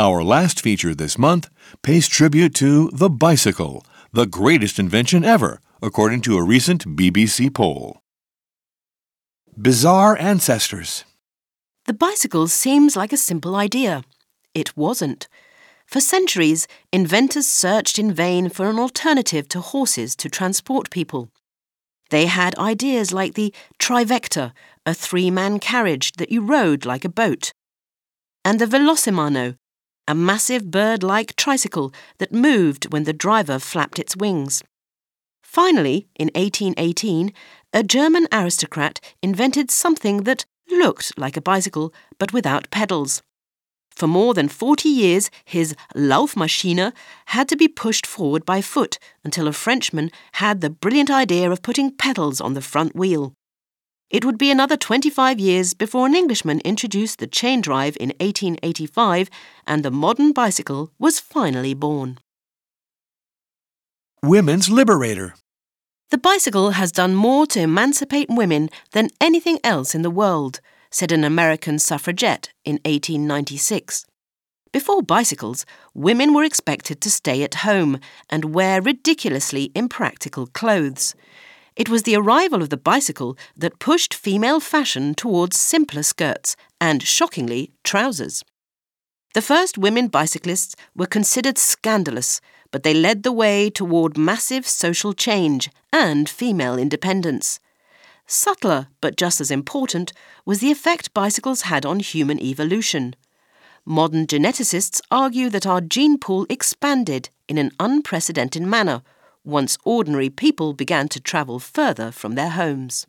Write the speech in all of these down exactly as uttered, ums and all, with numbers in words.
Our last feature this month pays tribute to the bicycle, the greatest invention ever, according to a recent B B C poll. Bizarre ancestors. The bicycle seems like a simple idea. It wasn't. For centuries, inventors searched in vain for an alternative to horses to transport people. They had ideas like the trivector, a three-man carriage that you rode like a boat, and the velosimano, a massive bird-like tricycle that moved when the driver flapped its wings. Finally, in eighteen eighteen, a German aristocrat invented something that looked like a bicycle but without pedals. For more than forty years, his Laufmaschine had to be pushed forward by foot until a Frenchman had the brilliant idea of putting pedals on the front wheel. It would be another twenty-five years before an Englishman introduced the chain drive in eighteen eighty-five and the modern bicycle was finally born. Women's liberator. The bicycle has done more to emancipate women than anything else in the world, said an American suffragette in eighteen ninety-six. Before bicycles, women were expected to stay at home and wear ridiculously impractical clothes. It was the arrival of the bicycle that pushed female fashion towards simpler skirts and, shockingly, trousers. The first women bicyclists were considered scandalous, but they led the way toward massive social change and female independence. Subtler, but just as important, was the effect bicycles had on human evolution. Modern geneticists argue that our gene pool expanded in an unprecedented manner once ordinary people began to travel further from their homes.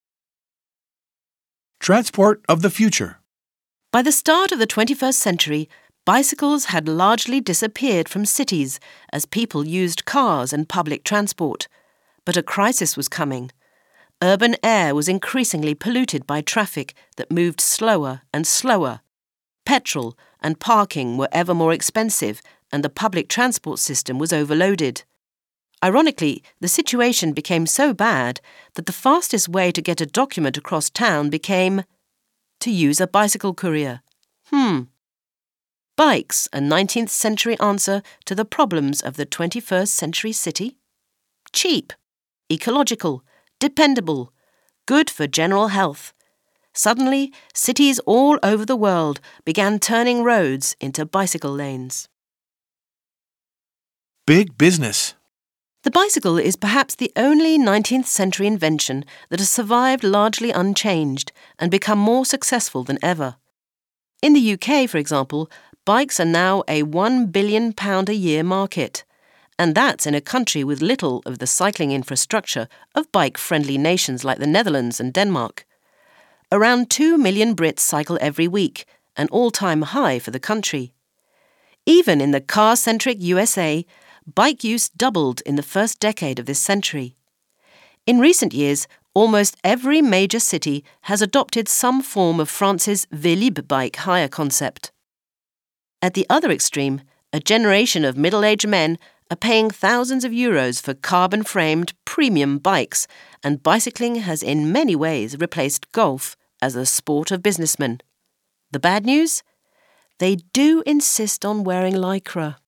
Transport of the future. By the start of the twenty-first century, bicycles had largely disappeared from cities as people used cars and public transport. But a crisis was coming. Urban air was increasingly polluted by traffic that moved slower and slower. Petrol and parking were ever more expensive, and the public transport system was overloaded. Ironically, the situation became so bad that the fastest way to get a document across town became to use a bicycle courier. Hmm. Bikes, a nineteenth century answer to the problems of the twenty-first century city? Cheap, ecological, dependable, good for general health. Suddenly, cities all over the world began turning roads into bicycle lanes. Big business. The bicycle is perhaps the only nineteenth century invention that has survived largely unchanged and become more successful than ever. In the U K, for example, bikes are now a one billion pounds a year market. And that's in a country with little of the cycling infrastructure of bike-friendly nations like the Netherlands and Denmark. Around two million Brits cycle every week, an all-time high for the country. Even in the car-centric U S A, bike use doubled in the first decade of this century. In recent years, almost every major city has adopted some form of France's Vélib' bike hire concept. At the other extreme, a generation of middle-aged men are paying thousands of euros for carbon-framed premium bikes, and bicycling has in many ways replaced golf as a sport of businessmen. The bad news? They do insist on wearing lycra.